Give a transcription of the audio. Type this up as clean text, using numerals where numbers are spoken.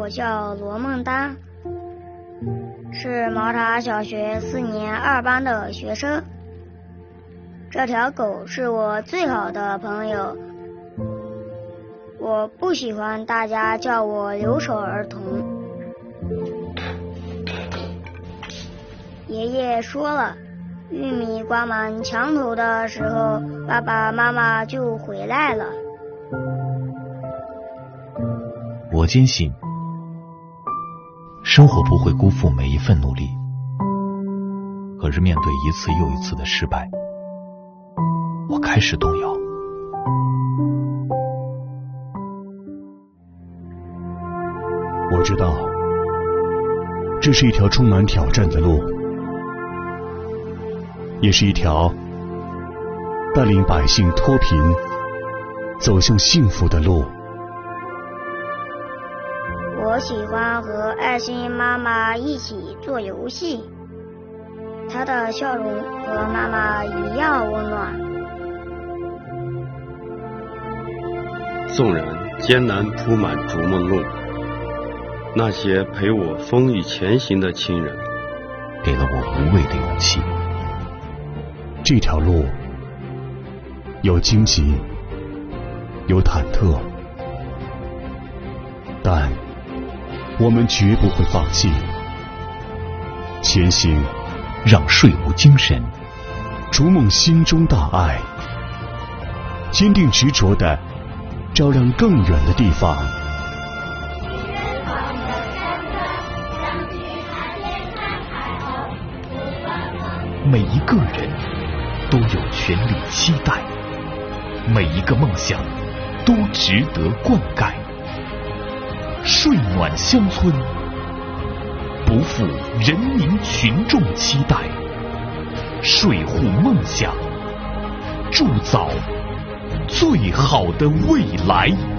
我叫罗梦丹，是毛塔小学4年2班的学生。这条狗是我最好的朋友，我不喜欢大家叫我留守儿童。爷爷说了，玉米挂满墙头的时候，爸爸妈妈就回来了。 我坚信，生活不会辜负每一份努力。可是面对一次又一次的失败，我开始动摇。 我知道，这是一条充满挑战的路，也是一条带领百姓脱贫走向幸福的路。 我喜欢和爱心妈妈一起做游戏，她的笑容和妈妈一样温暖。 纵然艰难铺满逐梦路，那些陪我风雨前行的亲人， 给了我无畏的勇气。 这条路有荆棘，有忐忑，但我们绝不会放弃。前行， 让睡无精神， 逐梦心中大爱，坚定执着地照亮更远的地方。 每一个人都有权利期待，每一个梦想都值得灌溉。睡暖乡村，不负人民群众期待，睡护梦想，铸造最好的未来。